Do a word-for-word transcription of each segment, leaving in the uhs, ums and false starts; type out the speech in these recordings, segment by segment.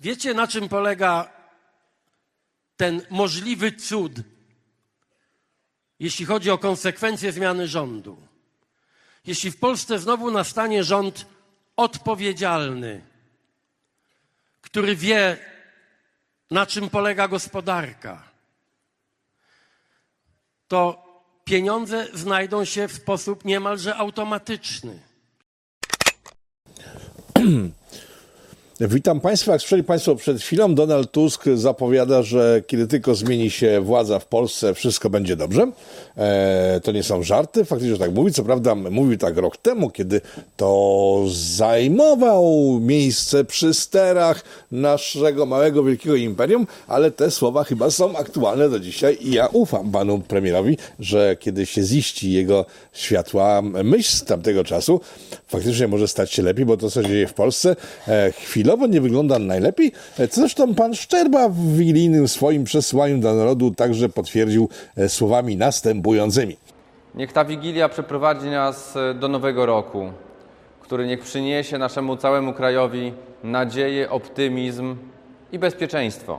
Wiecie, na czym polega ten możliwy cud, jeśli chodzi o konsekwencje zmiany rządu? Jeśli w Polsce znowu nastanie rząd odpowiedzialny, który wie, na czym polega gospodarka, to pieniądze znajdą się w sposób niemalże automatyczny. Witam Państwa. Jak słyszeli Państwo przed chwilą, Donald Tusk zapowiada, że kiedy tylko zmieni się władza w Polsce, wszystko będzie dobrze. E, to nie są żarty, faktycznie tak mówi. Co prawda mówił tak rok temu, kiedy to zajmował miejsce przy sterach naszego małego, wielkiego imperium, ale te słowa chyba są aktualne do dzisiaj i ja ufam panu premierowi, że kiedy się ziści jego światła myśl z tamtego czasu, faktycznie może stać się lepiej, bo to, co się dzieje w Polsce, e, chwilę nie wygląda najlepiej, co zresztą pan Szczerba w wigilijnym swoim przesłaniu dla narodu także potwierdził słowami następującymi. Niech ta Wigilia przeprowadzi nas do nowego roku, który niech przyniesie naszemu całemu krajowi nadzieję, optymizm i bezpieczeństwo,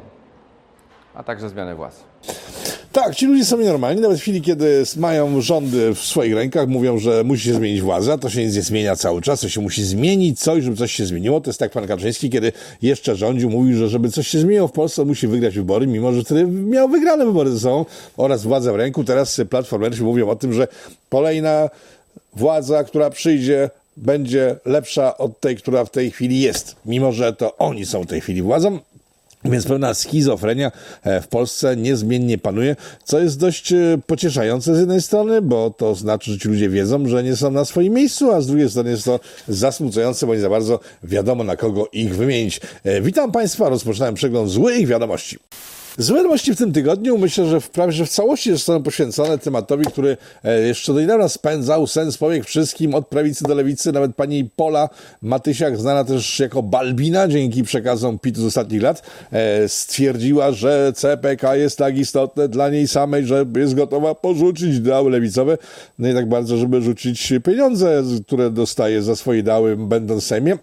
a także zmianę władzy. Tak, ci ludzie są nienormalni, nawet w chwili, kiedy mają rządy w swoich rękach, mówią, że musi się zmienić władza, to się nic nie zmienia cały czas, to się musi zmienić coś, żeby coś się zmieniło. To jest tak pan Kaczyński, kiedy jeszcze rządził, mówił, że żeby coś się zmieniło w Polsce, musi wygrać wybory, mimo że wtedy miał wygrane wybory ze sobą oraz władzę w ręku. Teraz platformerzy mówią o tym, że kolejna władza, która przyjdzie, będzie lepsza od tej, która w tej chwili jest, mimo że to oni są w tej chwili władzą. Więc pewna schizofrenia w Polsce niezmiennie panuje, co jest dość pocieszające z jednej strony, bo to znaczy, że ci ludzie wiedzą, że nie są na swoim miejscu, a z drugiej strony jest to zasmucające, bo nie za bardzo wiadomo, na kogo ich wymienić. Witam Państwa, rozpoczynałem przegląd złych wiadomości. Złe wiadomości w tym tygodniu myślę, że w prawie że w całości zostaną poświęcone tematowi, który jeszcze do niedawna spędzał sens powiek wszystkim od prawicy do lewicy. Nawet pani Pola Matysiak, znana też jako Balbina, dzięki przekazom PiS z ostatnich lat, stwierdziła, że C P K jest tak istotne dla niej samej, że jest gotowa porzucić ideały lewicowe. No i tak bardzo, żeby rzucić pieniądze, które dostaje za swoje ideały, będąc w Sejmie.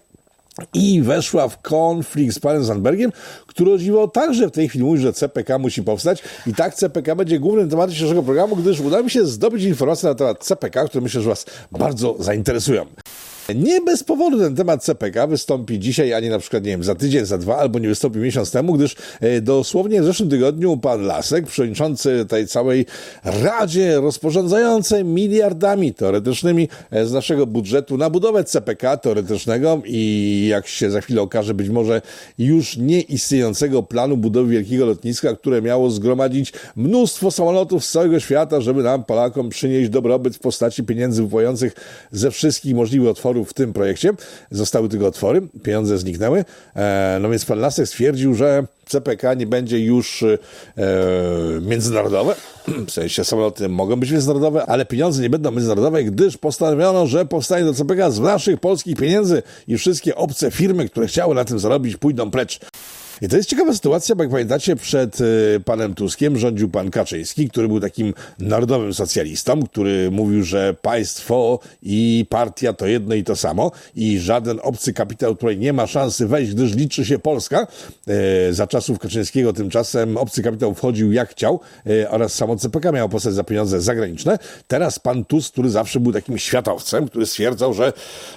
I weszła w konflikt z panem Zandbergiem, który o dziwo także w tej chwili mówi, że C P K musi powstać. I tak C P K będzie głównym tematem dzisiejszego programu, gdyż uda mi się zdobyć informacje na temat C P K, które myślę, że was bardzo zainteresują. Nie bez powodu ten temat C P K wystąpi dzisiaj, a nie na przykład, nie wiem, za tydzień, za dwa, albo nie wystąpi miesiąc temu, gdyż dosłownie w zeszłym tygodniu pan Lasek, przewodniczący tej całej Radzie rozporządzającej miliardami teoretycznymi z naszego budżetu na budowę C P K teoretycznego i jak się za chwilę okaże, być może już nieistniejącego planu budowy wielkiego lotniska, które miało zgromadzić mnóstwo samolotów z całego świata, żeby nam, Polakom, przynieść dobrobyt w postaci pieniędzy wypływających ze wszystkich możliwych otworów w tym projekcie. Zostały tylko otwory, pieniądze zniknęły. E, no więc pan Lasek stwierdził, że C P K nie będzie już e, międzynarodowe. W sensie samoloty mogą być międzynarodowe, ale pieniądze nie będą międzynarodowe, gdyż postanowiono, że powstanie do C P K z naszych polskich pieniędzy i wszystkie obce firmy, które chciały na tym zarobić, pójdą precz. I to jest ciekawa sytuacja, bo jak pamiętacie, przed y, panem Tuskiem rządził pan Kaczyński, który był takim narodowym socjalistą, który mówił, że państwo i partia to jedno i to samo i żaden obcy kapitał tutaj nie ma szansy wejść, gdyż liczy się Polska. Y, za czasów Kaczyńskiego tymczasem obcy kapitał wchodził jak chciał y, oraz samo C P K miało powstać za pieniądze zagraniczne. Teraz pan Tusk, który zawsze był takim światowcem, który stwierdzał, że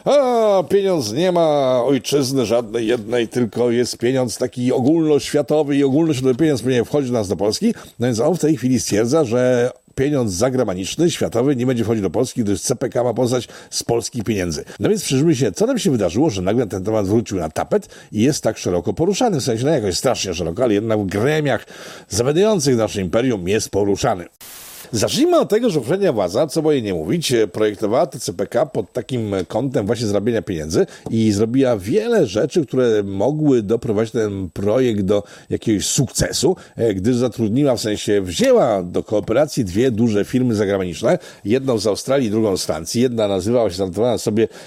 a, pieniądz nie ma ojczyzny żadnej jednej, tylko jest pieniądz taki ogólnoświatowy i ogólnoświatowy pieniądz powinien wchodzić do nas do Polski. No więc on w tej chwili stwierdza, że pieniądz zagraniczny, światowy nie będzie wchodził do Polski, gdyż C P K ma powstać z polskich pieniędzy. No więc przyjrzyjmy się, co nam się wydarzyło, że nagle ten temat wrócił na tapet i jest tak szeroko poruszany. W sensie, no jakoś strasznie szeroko, ale jednak w gremiach zawiadających nasze imperium jest poruszany. Zacznijmy od tego, że poprzednia władza, co boję nie mówić, projektowała to C P K pod takim kątem właśnie zarabiania pieniędzy i zrobiła wiele rzeczy, które mogły doprowadzić ten projekt do jakiegoś sukcesu, gdyż zatrudniła, w sensie wzięła do kooperacji dwie duże firmy zagraniczne, jedną z Australii, drugą z Francji. Jedna nazywała się, zanotowała sobie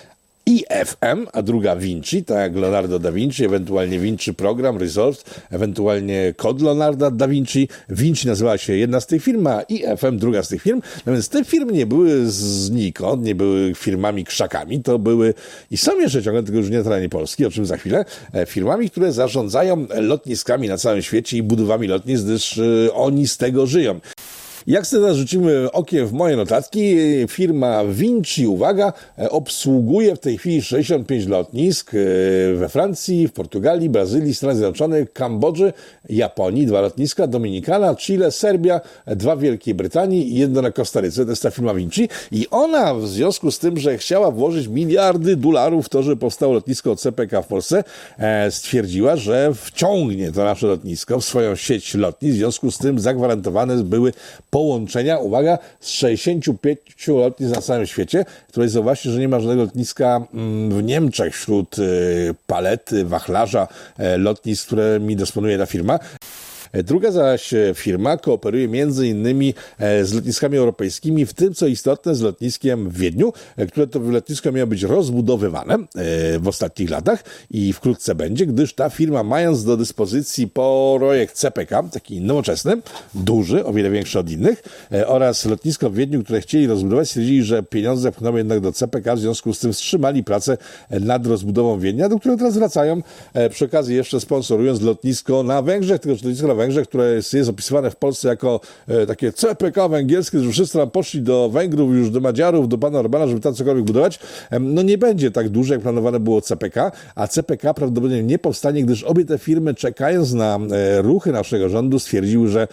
I F M, a druga Vinci, tak jak Leonardo da Vinci, ewentualnie Vinci Program, Resolved, ewentualnie kod Leonarda da Vinci. Vinci nazywała się jedna z tych firm, a I F M druga z tych firm. No więc te firmy nie były znikąd, nie były firmami krzakami, to były i są jeszcze ciągle, tylko już nie na terenie Polski, o czym za chwilę, firmami, które zarządzają lotniskami na całym świecie i budowami lotnisk, gdyż oni z tego żyją. Jak sobie teraz rzucimy okiem w moje notatki, firma Vinci, uwaga, obsługuje w tej chwili sześćdziesiąt pięć lotnisk we Francji, w Portugalii, Brazylii, Stanach Zjednoczonych, Kambodży, Japonii, dwa lotniska, Dominikana, Chile, Serbia, dwa w Wielkiej Brytanii i jedno na Kostaryce. To jest ta firma Vinci. I ona w związku z tym, że chciała włożyć miliardy dolarów w to, żeby powstało lotnisko C P K w Polsce, stwierdziła, że wciągnie to nasze lotnisko w swoją sieć lotnisk. W związku z tym zagwarantowane były połączenia, uwaga, z sześćdziesięciu pięciu lotnisk na całym świecie. Tutaj zauważcie, że nie ma żadnego lotniska w Niemczech wśród palety, wachlarza lotnisk, którymi dysponuje ta firma. Druga zaś firma kooperuje między innymi z lotniskami europejskimi, w tym co istotne z lotniskiem w Wiedniu, które to lotnisko miało być rozbudowywane w ostatnich latach i wkrótce będzie, gdyż ta firma, mając do dyspozycji projekt C P K, taki nowoczesny, duży, o wiele większy od innych, oraz lotnisko w Wiedniu, które chcieli rozbudować, stwierdzili, że pieniądze płyną jednak do C P K, w związku z tym wstrzymali pracę nad rozbudową Wiednia, do której teraz wracają, przy okazji jeszcze sponsorując lotnisko na Węgrzech, tylko że lotnisko na Węgrzech, które jest, jest opisywane w Polsce jako e, takie C P K węgierskie, że wszyscy tam poszli do Węgrów, już do Madziarów, do pana Orbana, żeby tam cokolwiek budować. E, no nie będzie tak duże, jak planowane było C P K, a C P K prawdopodobnie nie powstanie, gdyż obie te firmy, czekając na e, ruchy naszego rządu, stwierdziły, że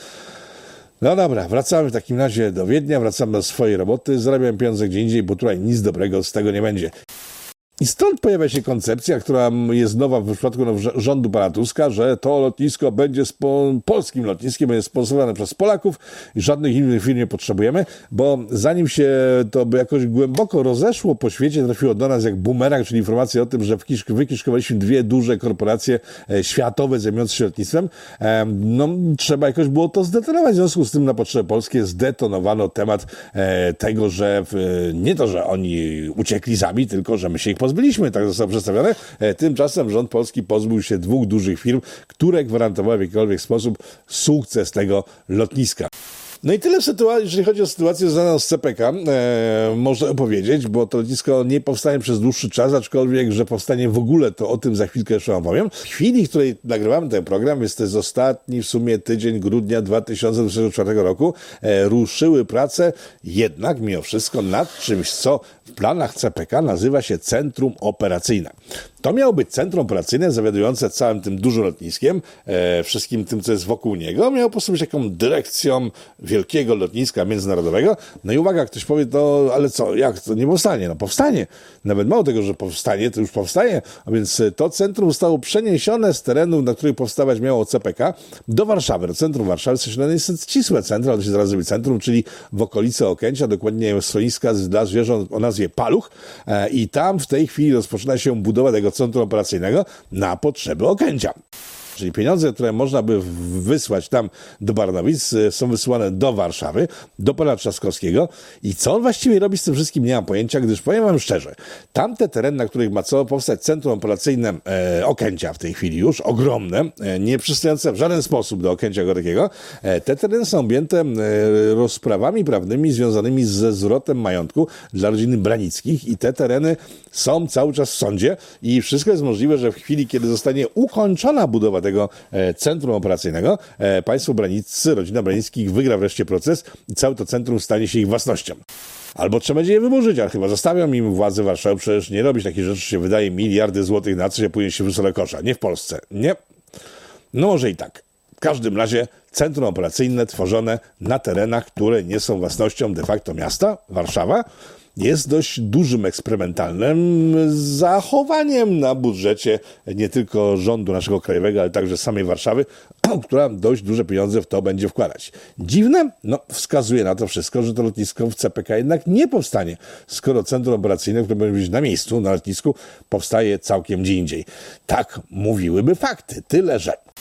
no dobra, wracamy w takim razie do Wiednia, wracamy do swojej roboty, zarabiamy pieniądze gdzie indziej, bo tutaj nic dobrego z tego nie będzie. I stąd pojawia się koncepcja, która jest nowa w przypadku rządu pana Tuska, że to lotnisko będzie spo, polskim lotniskiem, będzie sponsorowane przez Polaków i żadnych innych firm nie potrzebujemy, bo zanim się to by jakoś głęboko rozeszło po świecie, trafiło do nas jak bumerang, czyli informacja o tym, że wykiszkowaliśmy dwie duże korporacje światowe zajmujące się lotnictwem, no trzeba jakoś było to zdetonować. W związku z tym na potrzeby polskie zdetonowano temat tego, że nie to, że oni uciekli sami, tylko że my się ich pozbyliśmy, tak zostało przedstawione. Tymczasem rząd polski pozbył się dwóch dużych firm, które gwarantowały w jakikolwiek sposób sukces tego lotniska. No i tyle w sytuacji, jeżeli chodzi o sytuację związaną z C P K, e, można opowiedzieć, bo to lotnisko nie powstanie przez dłuższy czas, aczkolwiek, że powstanie w ogóle, to o tym za chwilkę jeszcze wam powiem. W chwili, w której nagrywamy ten program, jest to jest ostatni w sumie tydzień grudnia dwa tysiące dwudziestego czwartego roku, e, ruszyły prace jednak mimo wszystko nad czymś, co w planach C P K nazywa się Centrum Operacyjne. To miało być centrum operacyjne zawiadujące całym tym dużym lotniskiem, e, wszystkim tym, co jest wokół niego. Miało po prostu być taką dyrekcją wielkiego lotniska międzynarodowego. No i uwaga, ktoś powie, to ale co, jak to nie powstanie? No powstanie. Nawet mało tego, że powstanie, to już powstaje. A więc to centrum zostało przeniesione z terenów, na których powstawać miało C P K, do Warszawy, do centrum Warszawy. To jest ścisłe centrum, ale to się zaraz zrobi centrum, czyli w okolicy Okęcia, dokładnie schroniska dla zwierząt o nazwie Paluch. E, I tam w tej chwili rozpoczyna się budowa tego centrum operacyjnego na potrzeby Okęcia. Czyli pieniądze, które można by wysłać tam do Baranowic, są wysyłane do Warszawy, do pana Trzaskowskiego. I co on właściwie robi z tym wszystkim, nie mam pojęcia, gdyż powiem wam szczerze, tamte tereny, na których ma co powstać centrum operacyjne e, Okęcia w tej chwili już, ogromne, e, nie przystające w żaden sposób do Okęcia jako takiego, e, te tereny są objęte e, rozprawami prawnymi związanymi ze zwrotem majątku dla rodziny Branickich i te tereny są cały czas w sądzie i wszystko jest możliwe, że w chwili, kiedy zostanie ukończona budowa tego centrum operacyjnego, państwo Braniccy, rodzina Branickich wygra wreszcie proces i całe to centrum stanie się ich własnością. Albo trzeba będzie je wyburzyć, ale chyba zostawią im władze Warszawy, przecież nie robić takich rzeczy, się wydaje miliardy złotych na co się później się wrzuca do kosza. Nie w Polsce. Nie. No może i tak. W każdym razie centrum operacyjne tworzone na terenach, które nie są własnością de facto miasta, Warszawa, jest dość dużym eksperymentalnym zachowaniem na budżecie nie tylko rządu naszego krajowego, ale także samej Warszawy, która dość duże pieniądze w to będzie wkładać. Dziwne? No, wskazuje na to wszystko, że to lotnisko w C P K jednak nie powstanie, skoro centrum operacyjne, które będzie być na miejscu, na lotnisku, powstaje całkiem gdzie indziej. Tak mówiłyby fakty, tyle że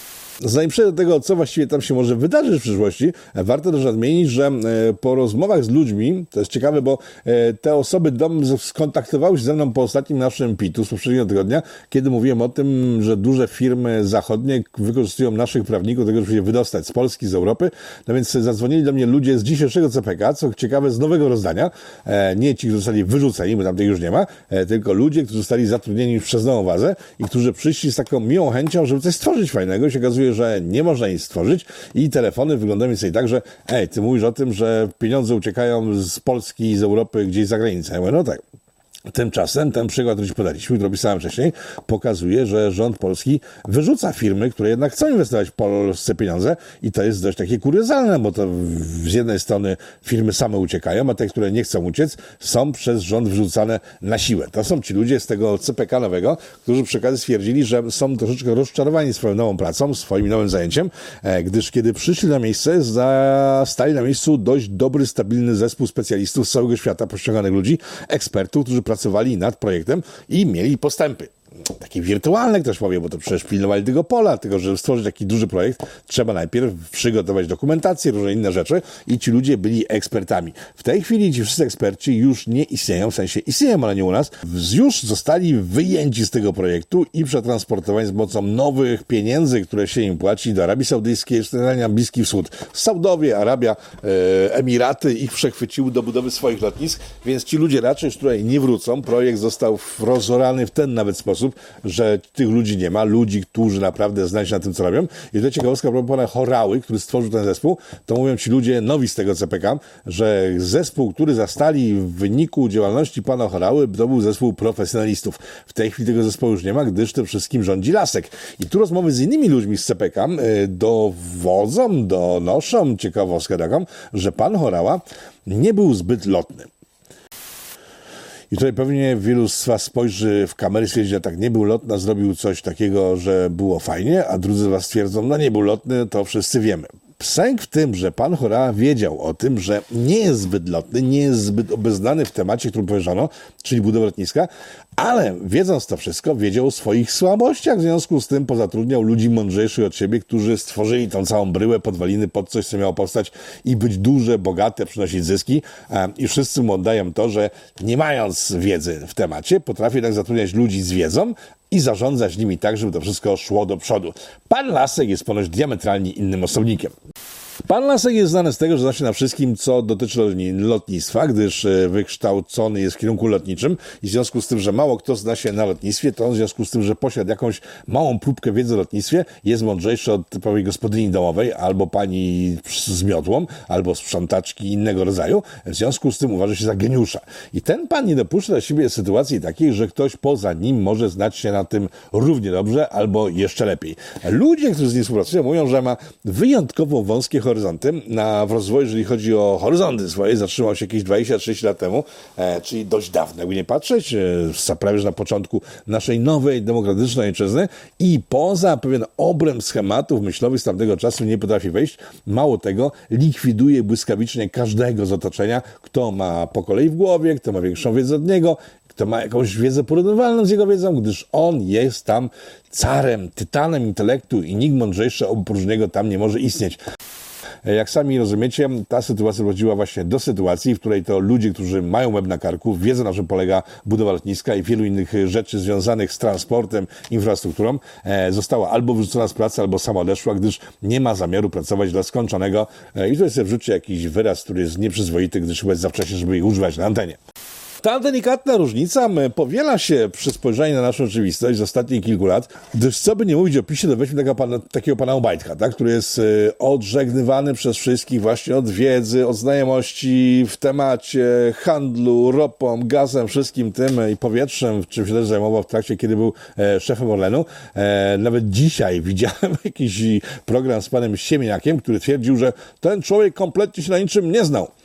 zanim przejdę do tego, co właściwie tam się może wydarzyć w przyszłości, warto też nadmienić, że po rozmowach z ludźmi, to jest ciekawe, bo te osoby dom skontaktowały się ze mną po ostatnim naszym pitu z poprzedniego tygodnia, kiedy mówiłem o tym, że duże firmy zachodnie wykorzystują naszych prawników do tego, żeby się wydostać z Polski, z Europy. No więc zadzwonili do mnie ludzie z dzisiejszego C P K, co ciekawe, z nowego rozdania. Nie ci, którzy zostali wyrzuceni, bo tam tej już nie ma, tylko ludzie, którzy zostali zatrudnieni przez nową wazę i którzy przyszli z taką miłą chęcią, żeby coś stworzyć fajnego. I się okazuje, że nie można nic stworzyć i telefony wyglądają mniej więcej tak, że ej, ty mówisz o tym, że pieniądze uciekają z Polski i z Europy gdzieś za granicę. Ja mówię, no tak. Tymczasem ten przykład, który ci podaliśmy, który opisałem wcześniej, pokazuje, że rząd polski wyrzuca firmy, które jednak chcą inwestować w Polsce pieniądze i to jest dość takie kuriozalne, bo to z jednej strony firmy same uciekają, a te, które nie chcą uciec, są przez rząd wyrzucane na siłę. To są ci ludzie z tego C P K nowego, którzy przy okazji stwierdzili, że są troszeczkę rozczarowani swoją nową pracą, swoim nowym zajęciem, gdyż kiedy przyszli na miejsce, zastali na miejscu dość dobry, stabilny zespół specjalistów z całego świata, pościąganych ludzi, ekspertów, którzy pracowali nad projektem i mieli postępy. Takie wirtualne, ktoś powie, bo to przecież pilnowali tego pola, tylko żeby stworzyć taki duży projekt, trzeba najpierw przygotować dokumentację, różne inne rzeczy i ci ludzie byli ekspertami. W tej chwili ci wszyscy eksperci już nie istnieją, w sensie istnieją, ale nie u nas, już zostali wyjęci z tego projektu i przetransportowani z pomocą nowych pieniędzy, które się im płaci do Arabii Saudyjskiej, na Bliski Wschód. Saudowie, Arabia, e, Emiraty ich przechwyciły do budowy swoich lotnisk, więc ci ludzie raczej już tutaj nie wrócą. Projekt został rozorany w ten nawet sposób, że tych ludzi nie ma, ludzi, którzy naprawdę znają się na tym, co robią. I to ciekawostka a propos pana Horały, który stworzył ten zespół, to mówią ci ludzie nowi z tego C P K, że zespół, który zastali w wyniku działalności pana Horały, to był zespół profesjonalistów. W tej chwili tego zespołu już nie ma, gdyż tym wszystkim rządzi Lasek. I tu rozmowy z innymi ludźmi z C P K dowodzą, donoszą ciekawostkę taką, że pan Horała nie był zbyt lotny. I tutaj pewnie wielu z was spojrzy w kamery i stwierdzi, że tak nie był lotny, a zrobił coś takiego, że było fajnie, a drudzy z was twierdzą, no nie był lotny, to wszyscy wiemy. Sęk w tym, że pan Horała wiedział o tym, że nie jest zbyt lotny, nie jest zbyt obeznany w temacie, którym powiedziano, czyli budowa lotniska, ale wiedząc to wszystko, wiedział o swoich słabościach, w związku z tym pozatrudniał ludzi mądrzejszych od siebie, którzy stworzyli tą całą bryłę, podwaliny pod coś, co miało powstać i być duże, bogate, przynosić zyski i wszyscy mu oddają to, że nie mając wiedzy w temacie, potrafi jednak zatrudniać ludzi z wiedzą i zarządzać nimi tak, żeby to wszystko szło do przodu. Pan Lasek jest ponoć diametralnie innym osobnikiem. Pan Lasek jest znany z tego, że zna się na wszystkim, co dotyczy lotnictwa, gdyż wykształcony jest w kierunku lotniczym i w związku z tym, że mało kto zna się na lotnictwie, to on w związku z tym, że posiada jakąś małą próbkę wiedzy o lotnictwie, jest mądrzejszy od typowej gospodyni domowej, albo pani z miotłą, albo sprzątaczki innego rodzaju. W związku z tym uważa się za geniusza. I ten pan nie dopuszcza do siebie sytuacji takiej, że ktoś poza nim może znać się na tym równie dobrze, albo jeszcze lepiej. Ludzie, którzy z nim współpracują, mówią, że ma wyjątkowo wąskie horyzonty na, w rozwoju, jeżeli chodzi o horyzonty swoje, zatrzymał się jakieś dwadzieścia trzydzieści lat temu, e, czyli dość dawno, jakby nie patrzeć, e, prawie że na początku naszej nowej, demokratycznej ojczyzny i poza pewien obręb schematów myślowych z tamtego czasu nie potrafi wejść. Mało tego, likwiduje błyskawicznie każdego z otoczenia, kto ma po kolei w głowie, kto ma większą wiedzę od niego, kto ma jakąś wiedzę porównywalną z jego wiedzą, gdyż on jest tam carem, tytanem intelektu i nikt mądrzejszy oprócz niego tam nie może istnieć. Jak sami rozumiecie, ta sytuacja prowadziła właśnie do sytuacji, w której to ludzie, którzy mają łeb na karku, wiedzą, na czym polega budowa lotniska i wielu innych rzeczy związanych z transportem, infrastrukturą, e, została albo wyrzucona z pracy, albo sama odeszła, gdyż nie ma zamiaru pracować dla skończonego. E, I tutaj sobie wrzuci jakiś wyraz, który jest nieprzyzwoity, gdyż chyba jest za wcześnie, żeby ich używać na antenie. Ta delikatna różnica powiela się przy spojrzeniu na naszą rzeczywistość z ostatnich kilku lat, gdyż co by nie mówić o PiSie, to weźmy takiego pana, takiego pana Obajtka, tak, który jest odżegnywany przez wszystkich właśnie od wiedzy, od znajomości w temacie handlu, ropą, gazem, wszystkim tym i powietrzem, czym się też zajmował w trakcie, kiedy był szefem Orlenu. Nawet dzisiaj widziałem jakiś program z panem Siemieniakiem, który twierdził, że ten człowiek kompletnie się na niczym nie znał.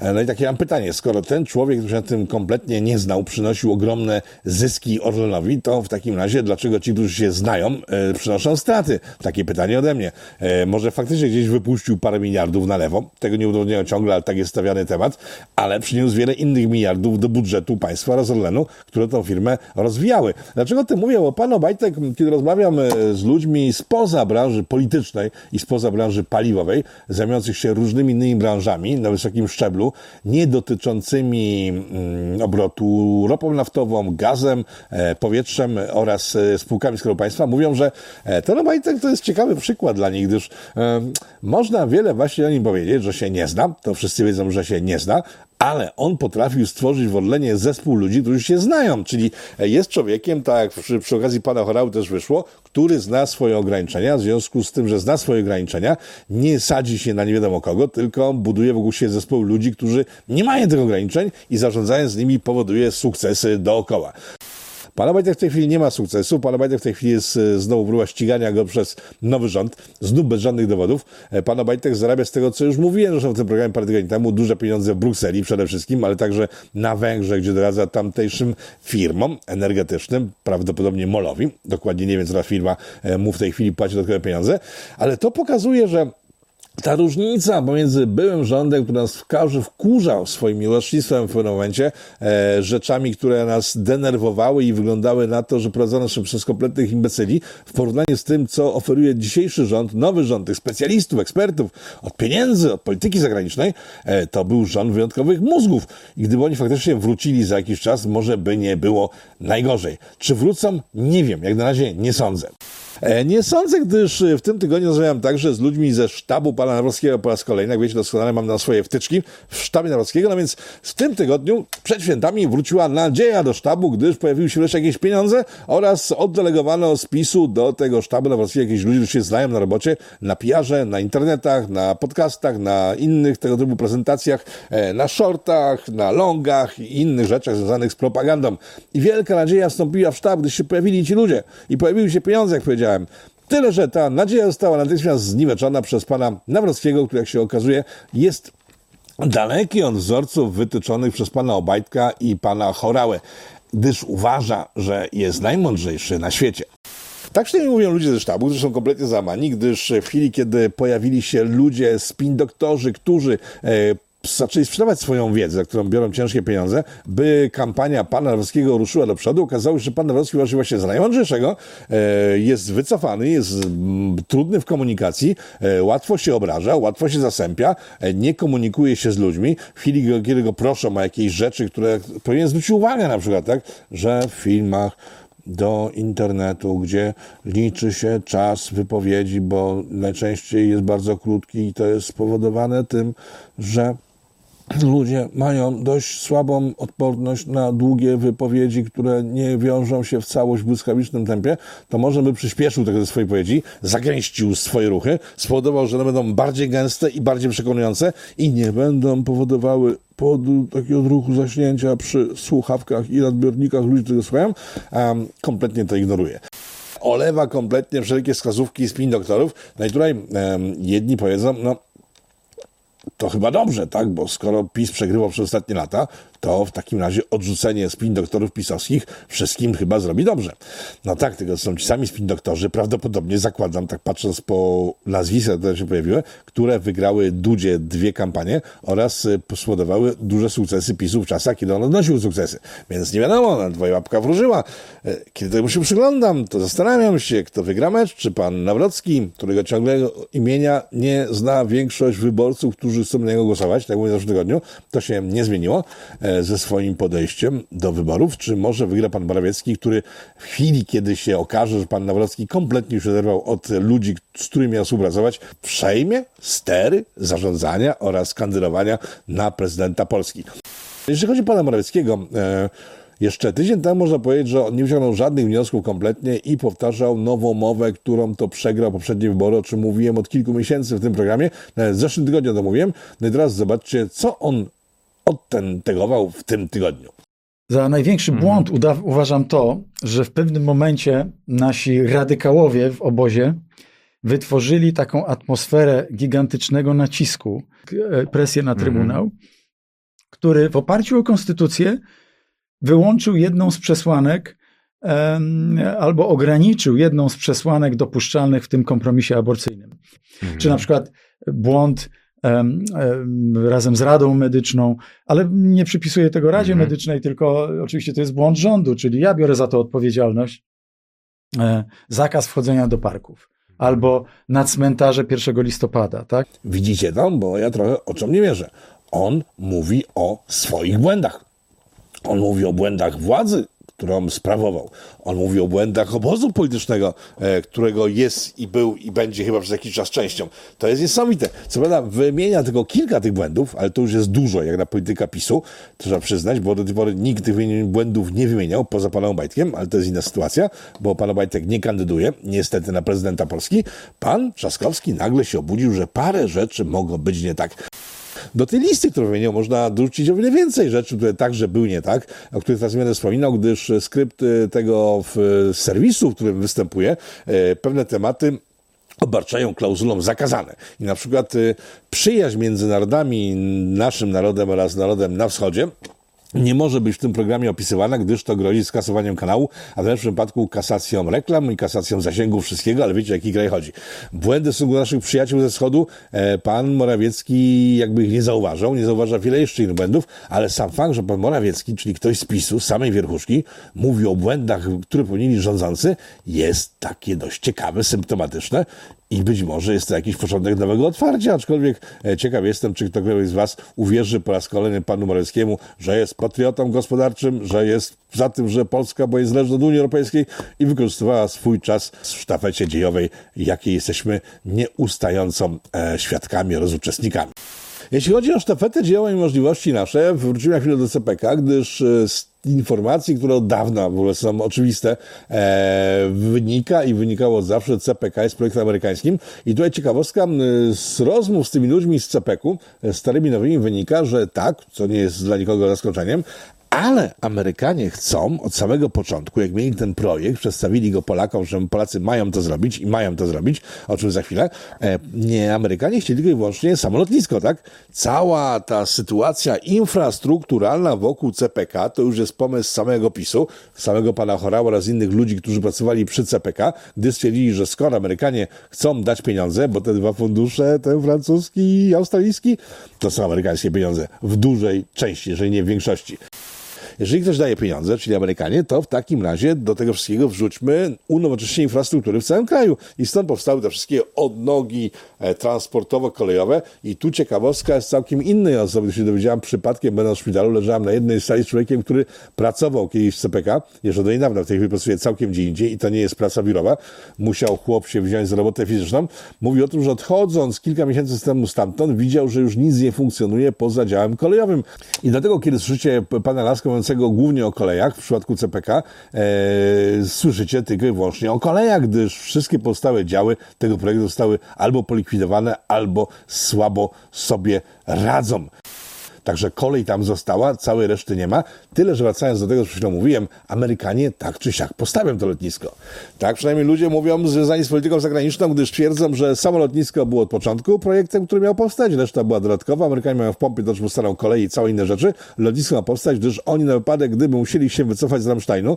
No i takie mam pytanie, skoro ten człowiek, który się na tym kompletnie nie znał, przynosił ogromne zyski Orlenowi, to w takim razie dlaczego ci, którzy się znają, e, przynoszą straty? Takie pytanie ode mnie. E, może faktycznie gdzieś wypuścił parę miliardów na lewo, tego nie udowodniają ciągle, ale tak jest stawiany temat, ale przyniósł wiele innych miliardów do budżetu państwa oraz Orlenu, które tą firmę rozwijały. Dlaczego o tym mówię? Bo pan Obajtek, kiedy rozmawiam z ludźmi spoza branży politycznej i spoza branży paliwowej, zajmujących się różnymi innymi branżami na wysokim szczeblu, nie dotyczącymi mm, obrotu ropą naftową, gazem, e, powietrzem oraz e, spółkami Skarbu Państwa, mówią, że e, ten Obajtek to jest ciekawy przykład dla nich, gdyż e, można wiele właśnie o nim powiedzieć, że się nie zna, to wszyscy wiedzą, że się nie zna, ale on potrafił stworzyć w Orlenie zespół ludzi, którzy się znają, czyli jest człowiekiem, tak jak przy, przy okazji pana Horały też wyszło, który zna swoje ograniczenia, w związku z tym, że zna swoje ograniczenia, nie sadzi się na nie wiadomo kogo, tylko buduje wokół siebie zespół ludzi, którzy nie mają tych ograniczeń i zarządzając nimi powoduje sukcesy dookoła. Pan Obajtek w tej chwili nie ma sukcesu. Pan Obajtek w tej chwili jest znowu próba ścigania go przez nowy rząd, znów bez żadnych dowodów. Pan Obajtek zarabia z tego, co już mówiłem, że w tym programie parę tygodni temu, duże pieniądze w Brukseli przede wszystkim, ale także na Węgrzech, gdzie doradza tamtejszym firmom energetycznym, prawdopodobnie Molowi. Dokładnie nie wiem, co ta firma mu w tej chwili płaci dodatkowe pieniądze, ale to pokazuje, że ta różnica pomiędzy byłym rządem, który nas każdy wkurzał swoim miłośnictwem w pewnym momencie, e, rzeczami, które nas denerwowały i wyglądały na to, że prowadzone są przez kompletnych imbecyli, w porównaniu z tym, co oferuje dzisiejszy rząd, nowy rząd, tych specjalistów, ekspertów, od pieniędzy, od polityki zagranicznej, e, to był rząd wyjątkowych mózgów. I gdyby oni faktycznie wrócili za jakiś czas, może by nie było najgorzej. Czy wrócą? Nie wiem. Jak na razie nie sądzę. Nie sądzę, gdyż w tym tygodniu rozmawiałem także z ludźmi ze sztabu pana Nawrockiego po raz kolejny. Jak wiecie, doskonale mam na swoje wtyczki w sztabie Nawrockiego. No więc w tym tygodniu przed świętami wróciła nadzieja do sztabu, gdyż pojawiły się wreszcie jakieś pieniądze oraz oddelegowano z PiSu do tego sztabu Nawrockiego jakieś ludzi, którzy się znają na robocie, na P R-ze, na internetach, na podcastach, na innych tego typu prezentacjach, na shortach, na longach i innych rzeczach związanych z propagandą. I wielka nadzieja wstąpiła w sztab, gdyż się pojawili ci ludzie i pojawiły się pieniądze, jak powiedziałem. Tyle, że ta nadzieja została natychmiast zniweczona przez pana Nawrockiego, który, jak się okazuje, jest daleki od wzorców wytyczonych przez pana Obajtka i pana Horałę, gdyż uważa, że jest najmądrzejszy na świecie. Tak przynajmniej mówią ludzie ze sztabu, którzy są kompletnie załamani, gdyż w chwili, kiedy pojawili się ludzie, spin-doktorzy, którzy e, zaczęli sprzedawać swoją wiedzę, za którą biorą ciężkie pieniądze, by kampania pana Nawrockiego ruszyła do przodu. Okazało się, że pan Nawrocki uważa właśnie za najmądrzejszego, jest wycofany, jest trudny w komunikacji, łatwo się obraża, łatwo się zasępia, nie komunikuje się z ludźmi. W chwili, kiedy go proszą o jakieś rzeczy, które powinien zwrócić uwagę, na przykład, tak, że w filmach do internetu, gdzie liczy się czas wypowiedzi, bo najczęściej jest bardzo krótki i to jest spowodowane tym, że ludzie mają dość słabą odporność na długie wypowiedzi, które nie wiążą się w całość w błyskawicznym tempie, to może by przyspieszył tego swojej wypowiedzi, zagęścił swoje ruchy, spowodował, że one będą bardziej gęste i bardziej przekonujące i nie będą powodowały powodu takiego odruchu zaśnięcia przy słuchawkach i odbiornikach ludzi, którzy słuchają, um, kompletnie to ignoruje. Olewa kompletnie wszelkie wskazówki spin-doktorów, no i tutaj um, jedni powiedzą, no to chyba dobrze, tak, bo skoro PiS przegrywał przez ostatnie lata, to w takim razie odrzucenie spin-doktorów pisowskich wszystkim chyba zrobi dobrze. No tak, tylko są ci sami spin-doktorzy, prawdopodobnie zakładam, tak patrząc po nazwiskach, które się pojawiły, które wygrały Dudzie dwie kampanie oraz spowodowały duże sukcesy PiSu w czasach, kiedy on odnosił sukcesy. Więc nie wiadomo, no, twoja łapka wróżyła. Kiedy temu się przyglądam, to zastanawiam się, kto wygra mecz, czy pan Nawrocki, którego ciągle imienia nie zna większość wyborców, którzy chcą na niego głosować, tak jak mówię w zeszłym tygodniu, to się nie zmieniło ze swoim podejściem do wyborów, czy może wygra pan Morawiecki, który w chwili, kiedy się okaże, że pan Nawrocki kompletnie już oderwał od ludzi, z którymi miał współpracować, przejmie stery zarządzania oraz kandydowania na prezydenta Polski. Jeśli chodzi o pana Morawieckiego, e, jeszcze tydzień temu można powiedzieć, że on nie wyciągnął żadnych wniosków kompletnie i powtarzał nową mowę, którą to przegrał poprzednie wybory, o czym mówiłem od kilku miesięcy w tym programie. W zeszłym tygodniu to mówiłem. No i teraz zobaczcie, co on odtentegował w tym tygodniu. Za największy błąd uda- uważam to, że w pewnym momencie nasi radykałowie w obozie wytworzyli taką atmosferę gigantycznego nacisku, presję na Trybunał, który w oparciu o konstytucję wyłączył jedną z przesłanek um, albo ograniczył jedną z przesłanek dopuszczalnych w tym kompromisie aborcyjnym. Mhm. Czy na przykład błąd um, um, razem z Radą Medyczną, ale nie przypisuję tego Radzie mhm. Medycznej, tylko oczywiście to jest błąd rządu, czyli ja biorę za to odpowiedzialność. E, zakaz wchodzenia do parków. Albo na cmentarze pierwszego listopada, tak? Widzicie to? Bo ja trochę oczom nie wierzę. On mówi o swoich błędach. On mówi o błędach władzy, którą sprawował. On mówi o błędach obozu politycznego, e, którego jest i był i będzie chyba przez jakiś czas częścią. To jest niesamowite. Co prawda wymienia tylko kilka tych błędów, ale to już jest dużo, jak na polityka PiSu. To trzeba przyznać, bo do tej pory nikt tych błędów nie wymieniał, poza panem Obajtkiem, ale to jest inna sytuacja, bo pan Obajtek nie kandyduje, niestety, na prezydenta Polski. Pan Trzaskowski nagle się obudził, że parę rzeczy mogło być nie tak. Do tej listy, którą wymieniał, można dorzucić o wiele więcej rzeczy, które także były nie tak, o których teraz nie będę wspominał, gdyż skrypt tego serwisu, w którym występuje, pewne tematy obarczają klauzulą zakazane. I na przykład przyjaźń między narodami, naszym narodem oraz narodem na wschodzie, nie może być w tym programie opisywana, gdyż to grozi skasowaniem kanału, a w naszym przypadku kasacją reklam i kasacją zasięgu wszystkiego, ale wiecie, o jaki kraj chodzi. Błędy w stosunku do naszych przyjaciół ze wschodu pan Morawiecki jakby ich nie zauważał, nie zauważa wiele jeszcze innych błędów, ale sam fakt, że pan Morawiecki, czyli ktoś z PiSu, samej wierchuszki, mówi o błędach, które popełnili rządzący, jest takie dość ciekawe, symptomatyczne. I być może jest to jakiś początek nowego otwarcia, aczkolwiek ciekaw jestem, czy ktokolwiek z was uwierzy po raz kolejny panu Morawieckiemu, że jest patriotą gospodarczym, że jest za tym, że Polska, bo jest zależna od Unii Europejskiej i wykorzystywała swój czas w sztafecie dziejowej, jakiej jesteśmy nieustającą e, świadkami oraz uczestnikami. Jeśli chodzi o sztafetę dziejową i możliwości nasze, wrócimy na chwilę do C P K, gdyż z informacji, które od dawna w ogóle są oczywiste, e, wynika i wynikało od zawsze, że C P K jest projektem amerykańskim. I tutaj ciekawostka, z rozmów z tymi ludźmi z C P K-u, starymi, nowymi, wynika, że tak, co nie jest dla nikogo zaskoczeniem, ale Amerykanie chcą od samego początku, jak mieli ten projekt, przedstawili go Polakom, że Polacy mają to zrobić i mają to zrobić, o czym za chwilę, nie, Amerykanie chcieli tylko i wyłącznie samo lotnisko, tak? Cała ta sytuacja infrastrukturalna wokół C P K to już jest pomysł samego PiSu, samego pana Horała oraz innych ludzi, którzy pracowali przy C P K, gdy stwierdzili, że skoro Amerykanie chcą dać pieniądze, bo te dwa fundusze, ten francuski i australijski, to są amerykańskie pieniądze w dużej części, jeżeli nie w większości. Jeżeli ktoś daje pieniądze, czyli Amerykanie, to w takim razie do tego wszystkiego wrzućmy unowocześnienie infrastruktury w całym kraju. I stąd powstały te wszystkie odnogi e, transportowo-kolejowe. I tu ciekawostka jest całkiem innej osoby, gdy się dowiedziałam przypadkiem, będąc w szpitalu, leżałem na jednej sali z człowiekiem, który pracował kiedyś w C P K, jeszcze do niedawna, w tej chwili pracuje całkiem gdzie indziej i to nie jest praca biurowa. Musiał chłop się wziąć za robotę fizyczną. Mówi o tym, że odchodząc kilka miesięcy temu stamtąd, widział, że już nic nie funkcjonuje poza działem kolejowym. I dlatego, kiedy słyszycie pana Laska mówiącego głównie o kolejach, w przypadku C P K, e, słyszycie tylko i wyłącznie o kolejach, gdyż wszystkie pozostałe działy tego projektu zostały albo polikwidowane, albo słabo sobie radzą. Także kolej tam została, całej reszty nie ma. Tyle, że wracając do tego, co przed chwilą mówiłem, Amerykanie tak czy siak postawią to lotnisko. Tak przynajmniej ludzie mówią związani z polityką zagraniczną, gdyż twierdzą, że samo lotnisko było od początku projektem, który miał powstać, reszta była dodatkowa. Amerykanie mają w pompie to, że powstaną kolei i całe inne rzeczy. Lotnisko ma powstać, gdyż oni na wypadek, gdyby musieli się wycofać z Ramsteinu,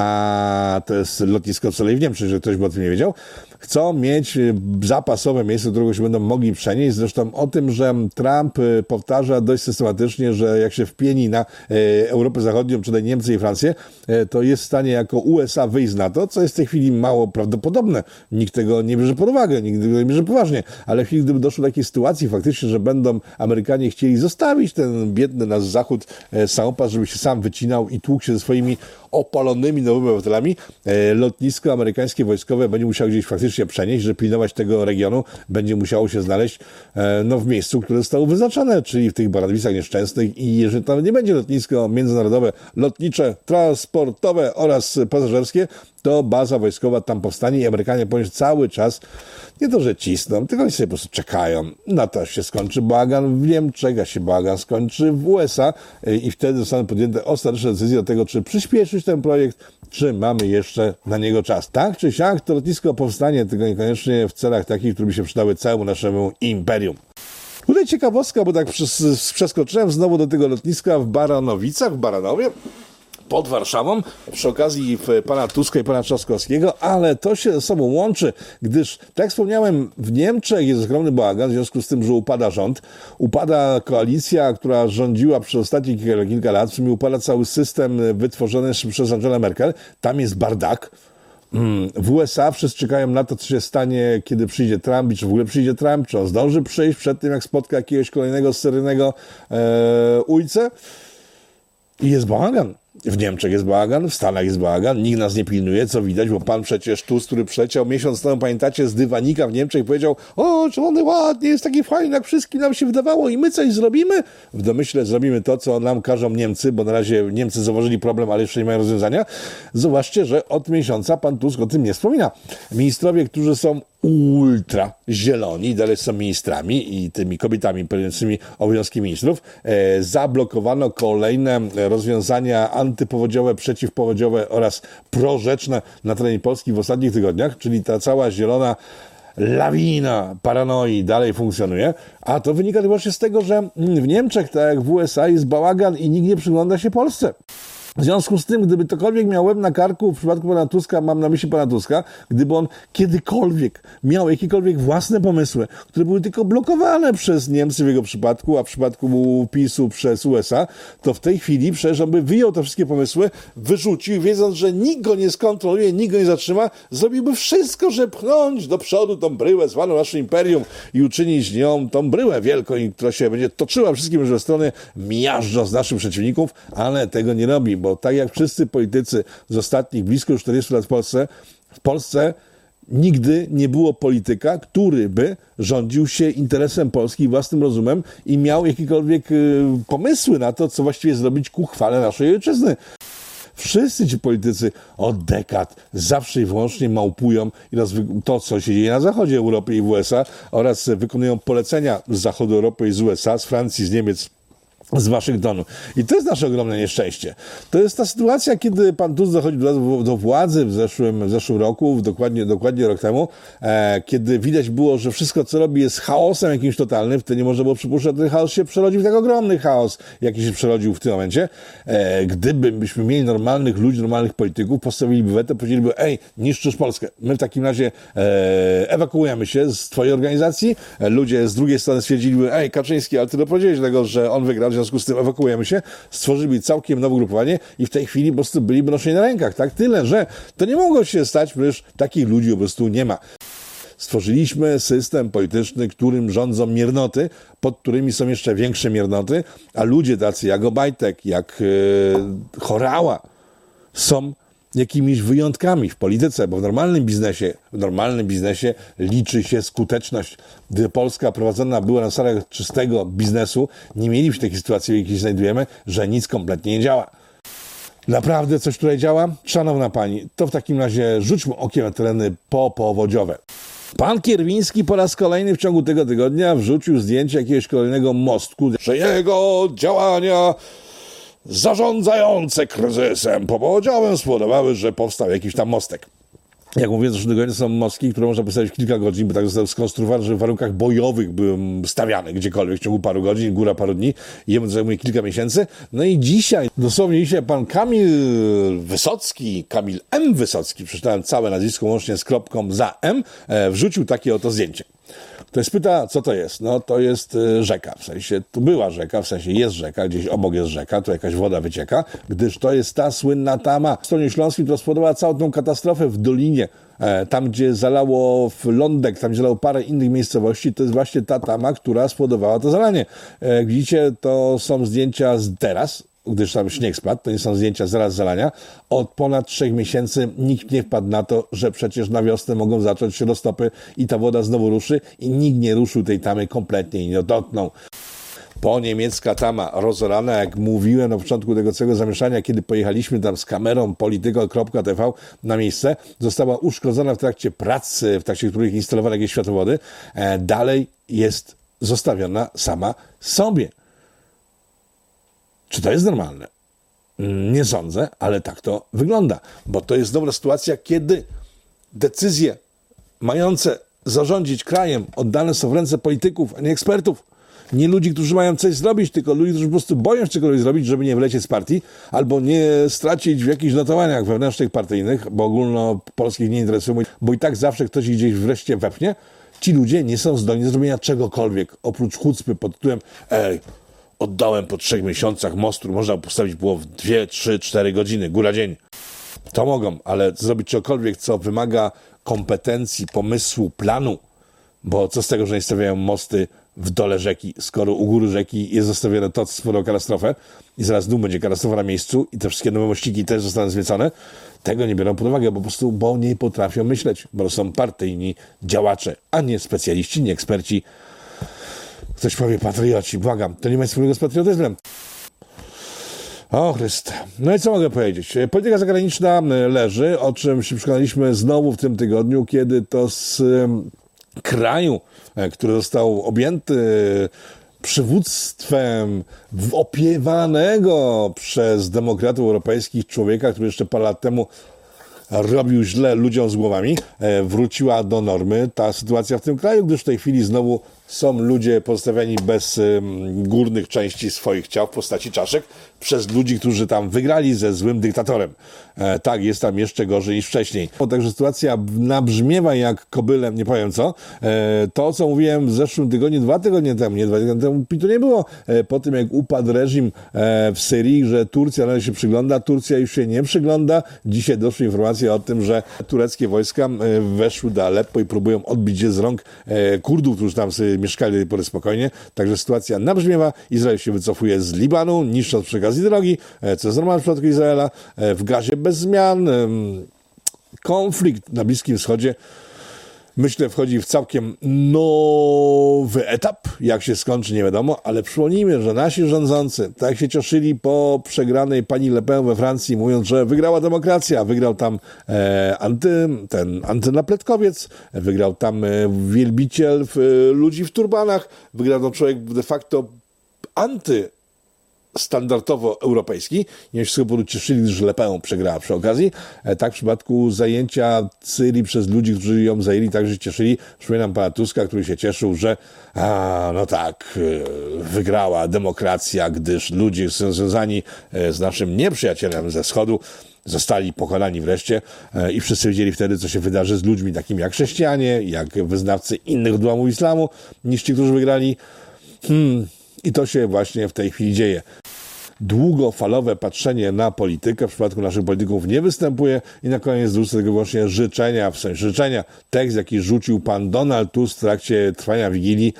a to jest lotnisko co w Niemczech, że ktoś by o tym nie wiedział, chcą mieć zapasowe miejsce, do którego się będą mogli przenieść. Zresztą o tym, że Trump powtarza dość systematycznie, że jak się wpieni na Europę Zachodnią, czy na Niemcy i Francję, to jest w stanie jako U S A wyjść z NATO, co jest w tej chwili mało prawdopodobne. Nikt tego nie bierze pod uwagę, nikt tego nie bierze poważnie, ale w chwili, gdyby doszło do takiej sytuacji faktycznie, że będą Amerykanie chcieli zostawić ten biedny nasz Zachód samopas, żeby się sam wycinał i tłukł się ze swoimi opalonymi nowymi obywatelami, lotnisko amerykańskie wojskowe będzie musiało gdzieś faktycznie przenieść, że pilnować tego regionu będzie musiało się znaleźć no, w miejscu, które zostało wyznaczone, czyli w tych Baranowicach Nieszczęsnych i jeżeli tam nie będzie lotnisko międzynarodowe, lotnicze, transportowe oraz pasażerskie, to baza wojskowa tam powstanie i Amerykanie powinni cały czas nie to, że cisną, tylko oni sobie po prostu czekają. Na to się skończy bałagan w Niemczech, a się bałagan skończy w U S A i wtedy zostaną podjęte ostateczne decyzje do tego, czy przyspieszyć ten projekt, czy mamy jeszcze na niego czas. Tak czy siak, to lotnisko powstanie, tylko niekoniecznie w celach takich, które by się przydały całemu naszemu imperium. Tutaj ciekawostka, bo tak przes- przeskoczyłem znowu do tego lotniska w Baranowicach, w Baranowie, pod Warszawą, przy okazji pana Tuska i pana Trzaskowskiego, ale to się ze sobą łączy, gdyż, tak jak wspomniałem, w Niemczech jest ogromny bałagan, w związku z tym, że upada rząd, upada koalicja, która rządziła przez ostatnie kilka, kilka lat, w sumie upada cały system wytworzony przez Angelę Merkel, tam jest bardak. W U S A wszyscy czekają na to, co się stanie, kiedy przyjdzie Trump i czy w ogóle przyjdzie Trump, czy on zdąży przyjść przed tym, jak spotka jakiegoś kolejnego seryjnego e, ujcę. I jest bałagan. W Niemczech jest bałagan, w Stanach jest bałagan, nikt nas nie pilnuje, co widać, bo pan przecież Tusk, który przeciął miesiąc temu, pamiętacie, z dywanika w Niemczech powiedział: o, zielony ład, nie jest taki fajny, jak wszystkim nam się wydawało i my coś zrobimy. W domyśle zrobimy to, co nam każą Niemcy, bo na razie Niemcy zauważyli problem, ale jeszcze nie mają rozwiązania. Zauważcie, że od miesiąca pan Tusk o tym nie wspomina. Ministrowie, którzy są ultra zieloni, dalej są ministrami i tymi kobietami pełniącymi obowiązki ministrów, e, zablokowano kolejne rozwiązania antypowodziowe, przeciwpowodziowe oraz prorzeczne na terenie Polski w ostatnich tygodniach, czyli ta cała zielona lawina paranoi dalej funkcjonuje, a to wynika właśnie z tego, że w Niemczech, tak jak w U S A, jest bałagan i nikt nie przygląda się Polsce. W związku z tym, gdyby ktokolwiek miał łeb na karku, w przypadku pana Tuska, mam na myśli pana Tuska, gdyby on kiedykolwiek miał jakiekolwiek własne pomysły, które były tylko blokowane przez Niemcy w jego przypadku, a w przypadku PiSu przez U S A, to w tej chwili przecież on by wyjął te wszystkie pomysły, wyrzucił, wiedząc, że nikt go nie skontroluje, nikt go nie zatrzyma, zrobiłby wszystko, żeby pchnąć do przodu tą bryłę zwaną naszym imperium i uczynić nią tą bryłę wielką, która się będzie toczyła wszystkie możliwe strony, miażdżąc naszych przeciwników, ale tego nie robi. Bo tak jak wszyscy politycy z ostatnich blisko już czterdziestu lat w Polsce, w Polsce nigdy nie było polityka, który by rządził się interesem Polski własnym rozumem i miał jakiekolwiek y, pomysły na to, co właściwie zrobić ku chwale naszej ojczyzny. Wszyscy ci politycy od dekad zawsze i wyłącznie małpują to, co się dzieje na zachodzie Europy i w U S A oraz wykonują polecenia z zachodu Europy i z U S A, z Francji, z Niemiec, z Waszyngtonu. I to jest nasze ogromne nieszczęście. To jest ta sytuacja, kiedy pan Tusk dochodzi do, do władzy w zeszłym, w zeszłym roku, dokładnie, dokładnie rok temu, e, kiedy widać było, że wszystko, co robi, jest chaosem jakimś totalnym. Wtedy nie można było przypuszczać, że ten chaos się przerodzi w tak ogromny chaos, jaki się przerodził w tym momencie. E, gdybyśmy mieli normalnych ludzi, normalnych polityków, postawiliby wetę, powiedzieliby: ej, niszczysz Polskę. My w takim razie e, ewakuujemy się z twojej organizacji. E, ludzie z drugiej strony stwierdziliby: ej, Kaczyński, ale ty dopowiedziałeś tego, że on wygrał, w związku z tym ewakuujemy się, stworzyli całkiem nowe ugrupowanie i w tej chwili po prostu byliby noszeni na rękach, tak? Tyle, że to nie mogło się stać, przecież takich ludzi po prostu nie ma. Stworzyliśmy system polityczny, którym rządzą miernoty, pod którymi są jeszcze większe miernoty, a ludzie tacy jak Obajtek, jak yy, Horała są jakimiś wyjątkami w polityce, bo w normalnym biznesie, w normalnym biznesie liczy się skuteczność. Gdy Polska prowadzona była na zasadach czystego biznesu, nie mieliśmy takiej sytuacji, w jakiej się znajdujemy, że nic kompletnie nie działa. Naprawdę coś tutaj działa? Szanowna pani, to w takim razie rzućmy okiem na tereny popowodziowe. Pan Kierwiński po raz kolejny w ciągu tego tygodnia wrzucił zdjęcie jakiegoś kolejnego mostku, że jego działania zarządzające kryzysem popowodziowym spowodowały, że powstał jakiś tam mostek. Jak mówię, zresztą tygodnie są mostki, które można postawić w kilka godzin, bo tak zostały skonstruowane, że w warunkach bojowych były stawiane gdziekolwiek w ciągu paru godzin, góra paru dni. Jemu to zajmuje kilka miesięcy. No i dzisiaj, dosłownie dzisiaj pan Kamil Wysocki, Kamil M. Wysocki, przeczytałem całe nazwisko łącznie z kropką za M, e, wrzucił takie oto zdjęcie. Ktoś spyta, co to jest? No to jest rzeka, w sensie tu była rzeka, w sensie jest rzeka, gdzieś obok jest rzeka, tu jakaś woda wycieka, gdyż to jest ta słynna tama w Stronie Śląskim, która spowodowała całą tą katastrofę w Dolinie, tam gdzie zalało w Lądek, tam gdzie zalało parę innych miejscowości, to jest właśnie ta tama, która spowodowała to zalanie. Jak widzicie, to są zdjęcia z teraz, gdyż tam śnieg spadł, to nie są zdjęcia zaraz zalania. Od ponad trzech miesięcy nikt nie wpadł na to, że przecież na wiosnę mogą zacząć się roztopy i ta woda znowu ruszy i nikt nie ruszył tej tamy kompletnie i nie dotknął. Po niemiecka tama rozorana, jak mówiłem na początku tego całego zamieszania, kiedy pojechaliśmy tam z kamerą polityko kropka t v na miejsce, została uszkodzona w trakcie prac, w trakcie których instalowano jakieś światłowody, dalej jest zostawiona sama sobie. Czy to jest normalne? Nie sądzę, ale tak to wygląda, bo to jest dobra sytuacja, kiedy decyzje mające zarządzić krajem oddane są w ręce polityków, a nie ekspertów. Nie ludzi, którzy mają coś zrobić, tylko ludzi, którzy po prostu boją się czegoś zrobić, żeby nie wylecieć z partii, albo nie stracić w jakichś notowaniach wewnętrznych partyjnych, bo ogólnopolskich nie interesują, bo i tak zawsze ktoś ich gdzieś wreszcie wepchnie. Ci ludzie nie są zdolni do zrobienia czegokolwiek, oprócz chucpy pod tytułem ej, oddałem po trzech miesiącach mostu, można postawić było w dwie, trzy, cztery godziny, góra dzień. To mogą, ale zrobić cokolwiek, co wymaga kompetencji, pomysłu, planu, bo co z tego, że nie stawiają mosty w dole rzeki, skoro u góry rzeki jest zostawione to, co spowodowało katastrofę i zaraz dół będzie katastrofa na miejscu i te wszystkie nowe mościki też zostaną zwiecone, tego nie biorą pod uwagę, bo po prostu, bo nie potrafią myśleć, bo są partyjni działacze, a nie specjaliści, nie eksperci. Ktoś powie patrioci, błagam, to nie ma nic wspólnego z patriotyzmem. O Chryste. No i co mogę powiedzieć? Polityka zagraniczna leży, o czym się przekonaliśmy znowu w tym tygodniu, kiedy to z kraju, który został objęty przywództwem opiewanego przez demokratów europejskich człowieka, który jeszcze parę lat temu robił źle ludziom z głowami, wróciła do normy ta sytuacja w tym kraju, gdyż w tej chwili znowu są ludzie pozostawiani bez um, górnych części swoich ciał w postaci czaszek przez ludzi, którzy tam wygrali ze złym dyktatorem. E, tak, jest tam jeszcze gorzej niż wcześniej. Także sytuacja nabrzmiewa jak kobylem, nie powiem co. E, to, co mówiłem w zeszłym tygodniu, dwa tygodnie temu, nie dwa tygodnie temu, tu nie było. E, po tym, jak upadł reżim e, w Syrii, że Turcja nadal się przygląda, Turcja już się nie przygląda. Dzisiaj doszły informacje o tym, że tureckie wojska e, weszły do Aleppo i próbują odbić je z rąk e, Kurdów, którzy tam sobie mieszkali do tej pory spokojnie. Także sytuacja nabrzmiewa. Izrael się wycofuje z Libanu, niszcząc przy okazji drogi, co jest normalne w przypadku Izraela. W Gazie bez zmian. Konflikt na Bliskim Wschodzie, myślę, wchodzi w całkiem nowy etap. Jak się skończy, nie wiadomo, ale przypomnijmy, że nasi rządzący tak się cieszyli po przegranej pani Le Pen we Francji, mówiąc, że wygrała demokracja. Wygrał tam e, anty, ten antynapletkowiec, wygrał tam e, wielbiciel w, e, ludzi w turbanach, wygrał tam człowiek de facto anty standardowo europejski. Nie się sobie cieszyli, że Le Pen przegrała przy okazji. Tak w przypadku zajęcia Syrii przez ludzi, którzy ją zajęli, także się cieszyli. Przypominam pana Tuska, który się cieszył, że a, no tak, wygrała demokracja, gdyż ludzie są związani z naszym nieprzyjacielem ze wschodu zostali pokonani wreszcie i wszyscy wiedzieli wtedy, co się wydarzy z ludźmi takimi jak chrześcijanie, jak wyznawcy innych odłamów islamu, niż ci, którzy wygrali. Hmm. I to się właśnie w tej chwili dzieje. Długofalowe patrzenie na politykę w przypadku naszych polityków nie występuje i na koniec zwrócę tego wyłącznie życzenia, w sensie życzenia. Tekst, jaki rzucił pan Donald Tusk w trakcie trwania Wigilii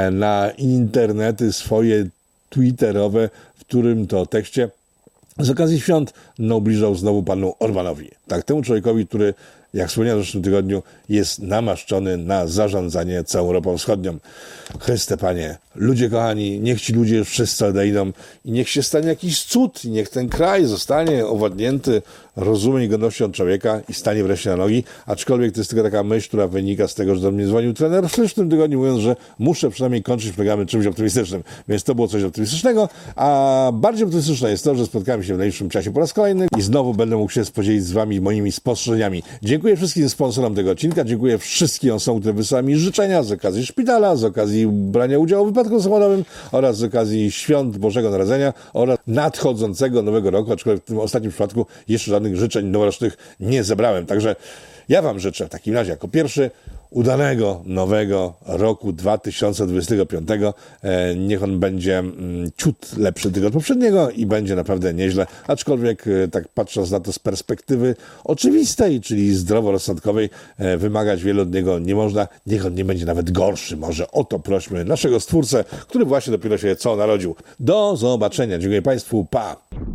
na internety swoje twitterowe, w którym to tekście z okazji świąt naubliżał znowu panu Orbanowi. Tak, temu człowiekowi, który, jak wspomniałem w zeszłym tygodniu, jest namaszczony na zarządzanie całą Europą Wschodnią. Chryste Panie, ludzie kochani, niech ci ludzie wszyscy odejdą i niech się stanie jakiś cud i niech ten kraj zostanie owładnięty rozumem i godnością człowieka i stanie wreszcie na nogi, aczkolwiek to jest tylko taka myśl, która wynika z tego, że do mnie dzwonił trener w zeszłym tygodniu, mówiąc, że muszę przynajmniej kończyć programy czymś optymistycznym, więc to było coś optymistycznego, a bardziej optymistyczne jest to, że spotkamy się w najbliższym czasie po raz kolejny i znowu będę mógł się podzielić z wami moimi spostrzeżeniami. Dziękuję wszystkim sponsorom tego odcinka, dziękuję wszystkim osobom, które wysyłały mi życzenia z okazji szpitala, z okazji brania udziału w wypadku samochodowym oraz z okazji świąt Bożego Narodzenia oraz nadchodzącego Nowego Roku, aczkolwiek w tym ostatnim przypadku jeszcze żadnych życzeń noworocznych nie zebrałem. Także ja wam życzę w takim razie jako pierwszy udanego nowego roku dwa tysiące dwudziestego piątego. E, niech on będzie mm, ciut lepszy tego od poprzedniego i będzie naprawdę nieźle, aczkolwiek e, tak patrząc na to z perspektywy oczywistej, czyli zdroworozsądkowej, e, wymagać wiele od niego nie można. Niech on nie będzie nawet gorszy. Może o to prośmy naszego Stwórcę, który właśnie dopiero się co narodził. Do zobaczenia. Dziękuję Państwu. Pa!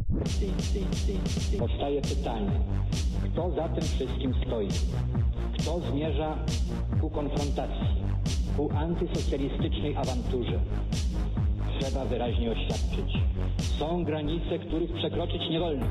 Powstaje pytanie, kto za tym wszystkim stoi? Kto zmierza ku konfrontacji, ku antysocjalistycznej awanturze? Trzeba wyraźnie oświadczyć. Są granice, których przekroczyć nie wolno.